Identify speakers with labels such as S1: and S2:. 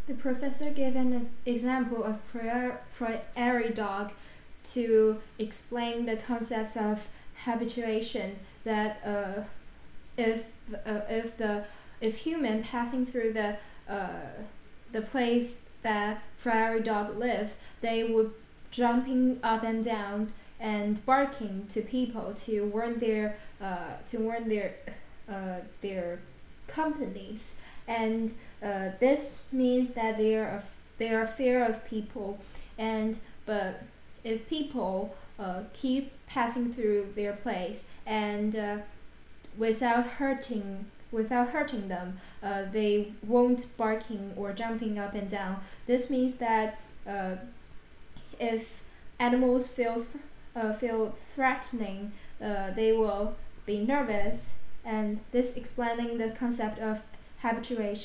S1: The professor gave an example of prairie dog to explain the concepts of habituation. That if human passing through the place that prairie dog lives, they would jumping up and down and barking to people to warn their companies, and this means that they are fear of people, and but if people keep passing through their place and without hurting them, they won't barking or jumping up and down. This means that if animals feel threatening, they will be nervous, and this explaining the concept of habituation.